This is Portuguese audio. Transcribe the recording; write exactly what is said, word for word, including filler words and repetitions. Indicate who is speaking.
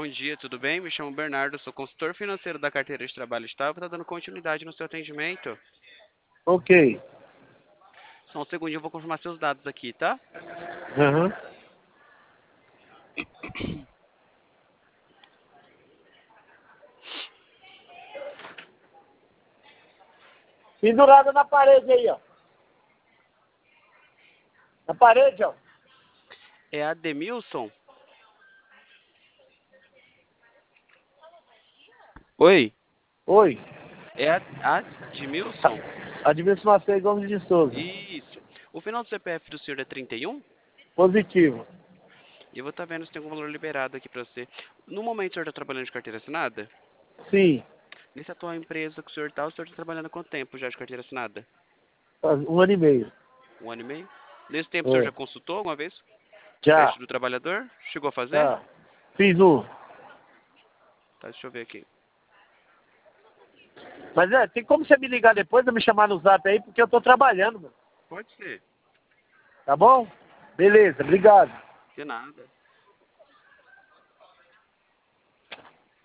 Speaker 1: Bom dia, tudo bem? Me chamo Bernardo, sou consultor financeiro da carteira de trabalho estável, tá dando continuidade no seu atendimento.
Speaker 2: Ok.
Speaker 1: Só um segundinho, eu vou confirmar seus dados aqui, tá?
Speaker 2: Aham. Pendurada na parede aí, ó. Na parede, ó.
Speaker 1: É Ademilson? Oi?
Speaker 2: Oi.
Speaker 1: É a- Admilson?
Speaker 2: Admilson Macedo Gomes de Souza.
Speaker 1: Isso. O final do C P F do senhor é trinta e um?
Speaker 2: Positivo.
Speaker 1: E eu vou estar vendo se tem algum valor liberado aqui pra você. No momento, o senhor está trabalhando de carteira assinada?
Speaker 2: Sim.
Speaker 1: Nessa atual empresa que o senhor está, o senhor está trabalhando há quanto tempo já de carteira assinada?
Speaker 2: Faz um ano e meio.
Speaker 1: Um ano e meio? Nesse tempo, o senhor
Speaker 2: É.
Speaker 1: já consultou alguma vez? O
Speaker 2: Já.
Speaker 1: teste do trabalhador? Chegou a fazer?
Speaker 2: Já. Fiz um.
Speaker 1: Tá, deixa eu ver aqui.
Speaker 2: Mas é, tem como você me ligar depois ou me chamar no zap aí, porque eu tô trabalhando, mano.
Speaker 1: Pode ser.
Speaker 2: Tá bom? Beleza, obrigado.
Speaker 1: De nada.